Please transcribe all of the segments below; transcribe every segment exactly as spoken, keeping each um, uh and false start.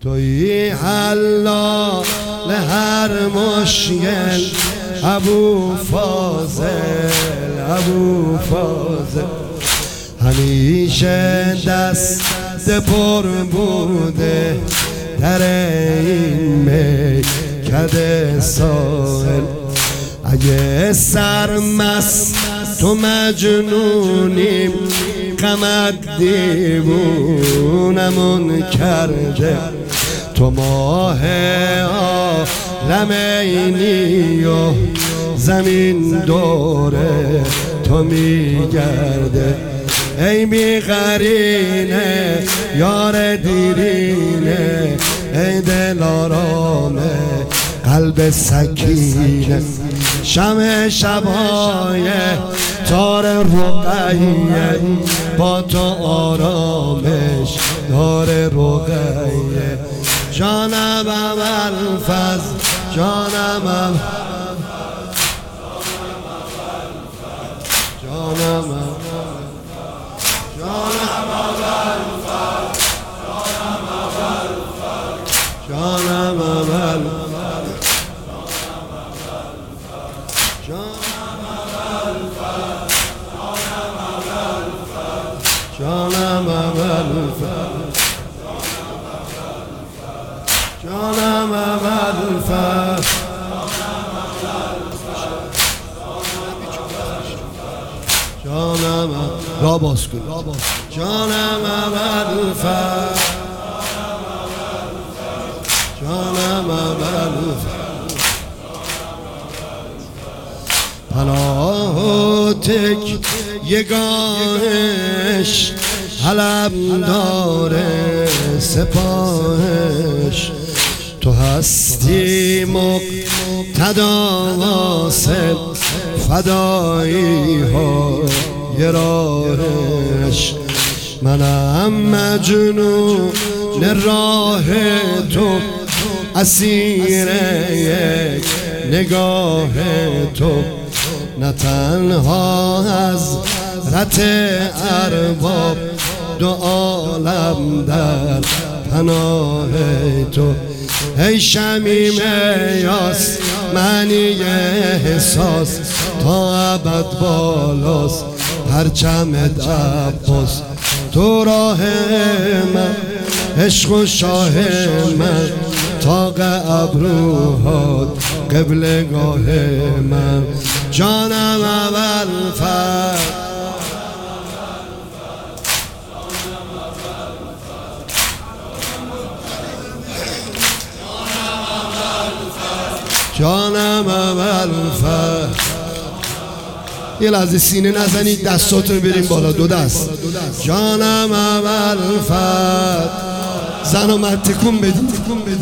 توی حلال هر مشکل ابو فاضل ابو فاضل. همیشه دست پر بوده در این میکده ساحل. اگه سرمست تو مجنونیم غمت دیوونمون کرده. تو ماه عالمینی و زمین دوره تو میگرده. ای بی قرینه یار دیرینه، ای دل آرامه قلب سکینه. شمع شبای تار رقیه با تو آرامش دار رقیه. جانم ابوالفضل جانم جانم جانم جانم جانم ابوالفضل جانم را باز کن. جانم ابوالفضل جانم ابوالفضل. پناه و تک یگانش حلم داره سپاهش. تو هستی مقتدا واسه فدایی ها یه راهش. منم مجنون راه تو اسیر یک نگاه تو. نه تنها از رت ارباب دو عالم در پناه تو. ای شمیم یاس معنی احساس تا ابد بالاست پرچمت عباس. تو راه من عشق و شاه من طاق ابروهات قبلگاه من. جانم ابوالفضل جانم ابوالفضل. یه لحظه سینه نزنید، دستاتون بریم بالا، دو دست. جانم ابوالفضل. زن و مرد تکون بدید.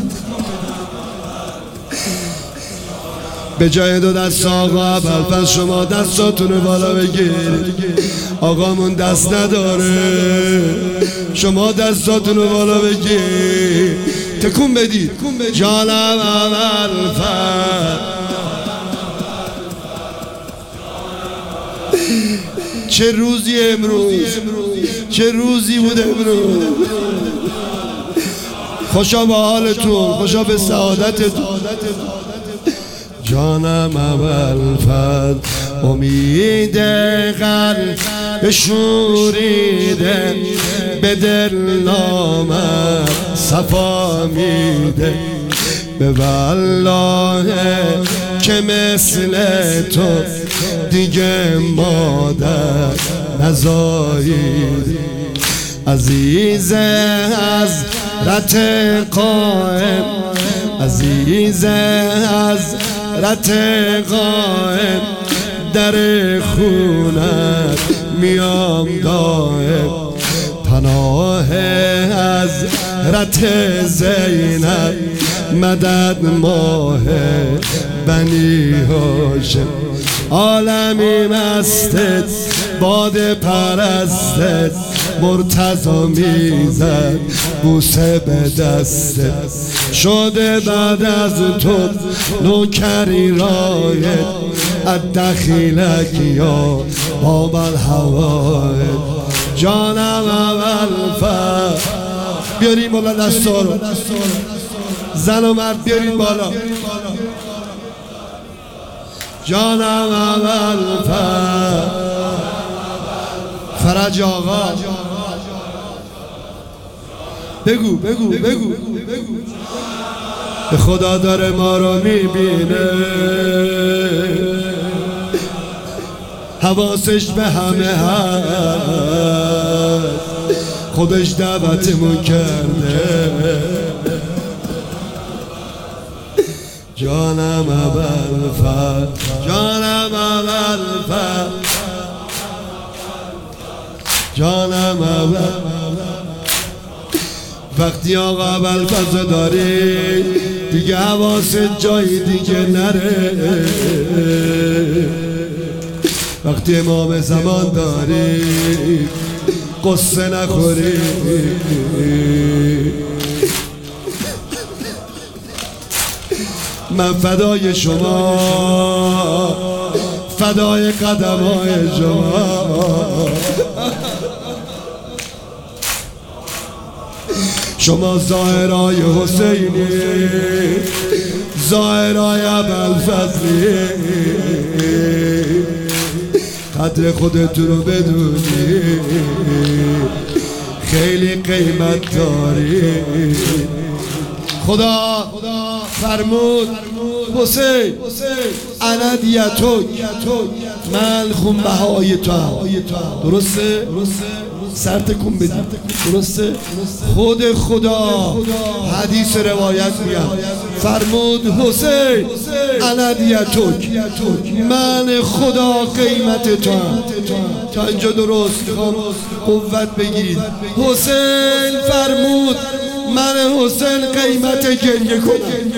به جای دو دست آقا ابوالفضل شما دستاتون بالا بگیرید. آقامون دست نداره، شما دستاتون بالا بگیرید، تکون بدید. جانم ابوالفضل. چه روزی امروز، چه روزی بود امروز. خوشا به حالتون، خوشا به سعادتتون. جانم ابوالفضل. امید قلب شوریده به دل نامم صفا میده. به والله که مثل تو دیگه مادر نزایید. عزیز از رت قائم، عزیز از رت قائم، در خونت میام دائم. پناه از رت زینب، مدد ماه بنی هاشم. عالمی مستت باد پرستت، مرتضا میزد بوسه به دستت. شده بعد از تو نوکری رایت، الدخیلک یا باب الهوایت. جانم ابوالفضل بیاریم بالا دستا رو. زن و مرد بیاریم بالا. جانم اول فرج آقا بگو بگو بگو به خدا داره ما رو میبینه، حواسش به همه هست، خودش دعوتمون کرده. جانم اول فر جانم اول فر جانم اول. وقتی آقا اول فضا داری دیگه حواست جایی دیگه نره، وقتی امام زمان داری قصه نخوری. من فدای شما، فدای قدم‌های شما. شما ظاهرای حسینی، ظاهرای ابوالفضلی، قدر خودتون رو بدونی، خیلی قیمت داری. خدا فرمود حسین انا دیتک، من خونبهای تو هم. درسته؟ سر تکون بدید. درسته؟ خود خدا حدیث روایت میاد فرمود حسین انا دیتک، من خدا قیمت تو هم. تا اینجا درست؟ قوت بگیرید. حسین فرمود من حسین قیمت گریه کنم.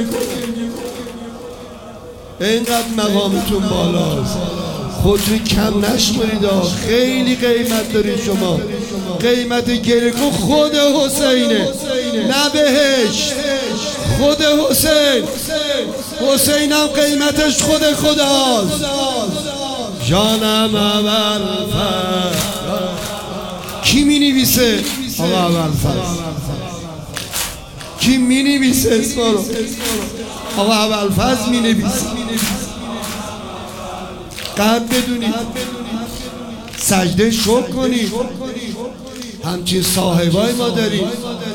اینقدر مقامتون بالاست، خودتون کم نشمرید، خیلی قیمت دارید شما. قیمت گریه کن خود حسینه، نه بهشت، خود حسین. حسین هم قیمتش خود خداست. جانم اول فر. کی می نویسه؟ آقا اول فر. کی می نویسه اسما رو؟ آقا ابوالفضل می نویسه. قد بدونید، سجده شکر کنید، همچین صاحبای ما داریم.